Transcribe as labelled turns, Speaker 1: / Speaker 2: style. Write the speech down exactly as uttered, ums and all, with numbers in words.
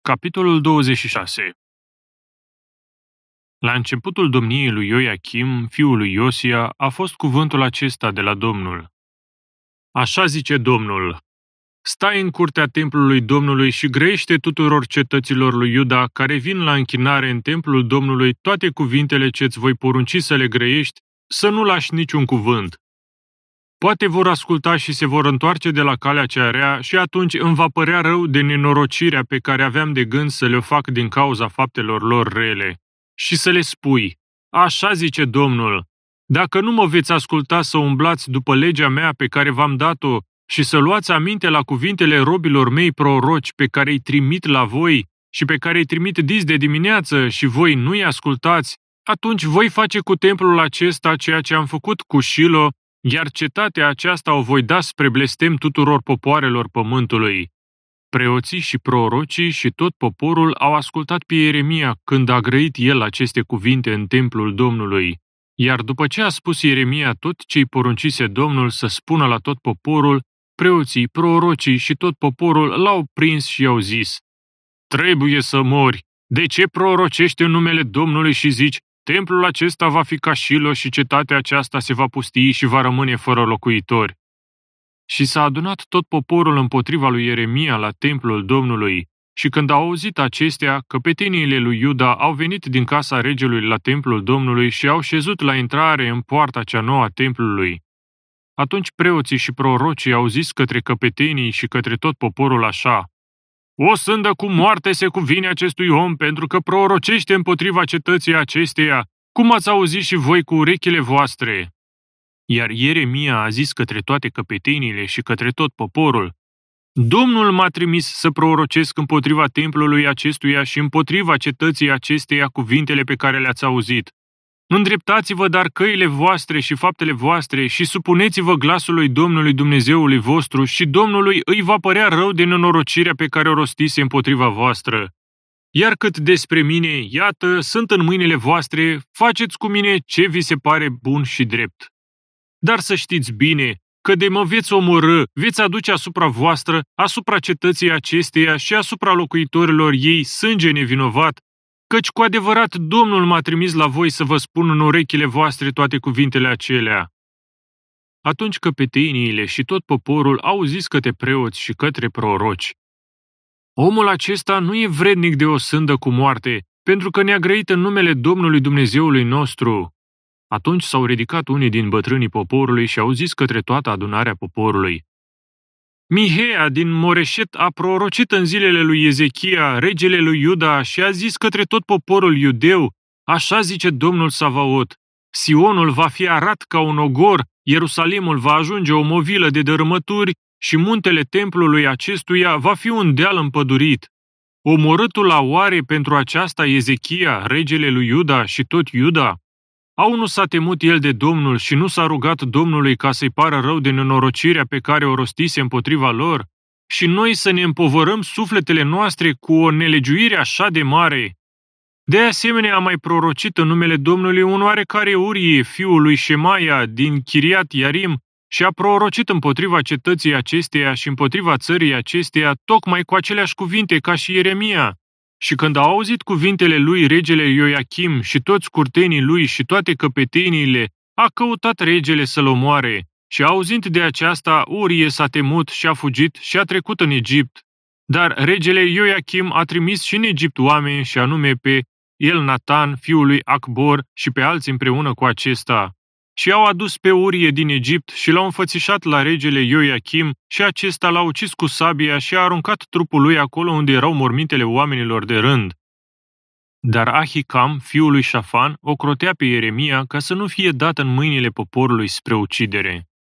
Speaker 1: Capitolul douăzeci și șase. La începutul domniei lui Ioachim, fiul lui Iosia, a fost cuvântul acesta de la Domnul. Așa zice Domnul: stai în curtea templului Domnului și grăiește tuturor cetăților lui Iuda care vin la închinare în templul Domnului toate cuvintele ce-ți voi porunci să le grăiești, să nu lași niciun cuvânt. Poate vor asculta și se vor întoarce de la calea cea rea și atunci îmi va părea rău de nenorocirea pe care aveam de gând să le fac din cauza faptelor lor rele. Și să le spui: așa zice Domnul, dacă nu mă veți asculta să umblați după legea mea pe care v-am dat-o și să luați aminte la cuvintele robilor mei proroci pe care îi trimit la voi și pe care îi trimit dis de dimineață și voi nu-i ascultați, atunci voi face cu templul acesta ceea ce am făcut cu Shilo, iar cetatea aceasta o voi da spre blestem tuturor popoarelor pământului. Preoții și prorocii și tot poporul au ascultat pe Ieremia când a grăit el aceste cuvinte în templul Domnului. Iar după ce a spus Ieremia tot ce-i poruncise Domnul să spună la tot poporul, preoții, prorocii și tot poporul l-au prins și i-au zis: trebuie să mori! De ce prorocești în numele Domnului și zici: templul acesta va fi ca Shilo și cetatea aceasta se va pustii și va rămâne fără locuitori? Și s-a adunat tot poporul împotriva lui Ieremia la templul Domnului, și când au auzit acestea, căpeteniile lui Iuda au venit din casa regelui la templul Domnului și au șezut la intrare în poarta cea nouă a templului. Atunci preoții și prorocii au zis către căpetenii și către tot poporul așa: o sândă cu moarte se cuvine acestui om pentru că prorocește împotriva cetății acesteia, cum ați auzit și voi cu urechile voastre. Iar Ieremia a zis către toate căpeteniile și către tot poporul: Domnul m-a trimis să prorocesc împotriva templului acestuia și împotriva cetății acesteia cuvintele pe care le-ați auzit. Îndreptați-vă dar căile voastre și faptele voastre și supuneți-vă glasului Domnului Dumnezeului vostru și Domnului îi va părea rău de nenorocirea pe care o rostise împotriva voastră. Iar cât despre mine, iată, sunt în mâinile voastre, faceți cu mine ce vi se pare bun și drept. Dar să știți bine că de mă veți omorâ, veți aduce asupra voastră, asupra cetății acesteia și asupra locuitorilor ei sânge nevinovat, căci cu adevărat Domnul m-a trimis la voi să vă spun în urechile voastre toate cuvintele acelea. Atunci căpeteniile și tot poporul au zis către preoți și către proroci: omul acesta nu e vrednic de o sândă cu moarte, pentru că ne-a grăit în numele Domnului Dumnezeului nostru. Atunci s-au ridicat unii din bătrânii poporului și au zis către toată adunarea poporului: Mihea din Moreșet a prorocit în zilele lui Ezechia, regele lui Iuda, și a zis către tot poporul iudeu: așa zice Domnul Savaot, Sionul va fi arat ca un ogor, Ierusalimul va ajunge o movilă de dărâmături și muntele templului acestuia va fi un deal împădurit. Omorâtul la oare pentru aceasta Ezechia, regele lui Iuda și tot Iuda? Au nu s-a temut el de Domnul și nu s-a rugat Domnului ca să-i pară rău de nenorocirea pe care o rostise împotriva lor? Și noi să ne împovărăm sufletele noastre cu o nelegiuire așa de mare? De asemenea a mai prorocit în numele Domnului un oarecare Urie, fiul lui Șemaia, din Chiriat Iarim, și a prorocit împotriva cetății acesteia și împotriva țării acesteia tocmai cu aceleași cuvinte ca și Ieremia. Și când au auzit cuvintele lui regele Ioachim și toți curtenii lui și toate căpeteniile, a căutat regele să-l omoare. Și auzind de aceasta, Urie s-a temut și a fugit și a trecut în Egipt. Dar regele Ioachim a trimis și în Egipt oameni, și anume pe Elnatan, fiul lui Acbor, și pe alții împreună cu acesta. Și au adus pe Urie din Egipt și l-au înfățișat la regele Ioachim și acesta l-a ucis cu sabia și a aruncat trupul lui acolo unde erau mormintele oamenilor de rând. Dar Ahicam, fiul lui Șafan, ocrotea pe Ieremia ca să nu fie dat în mâinile poporului spre ucidere.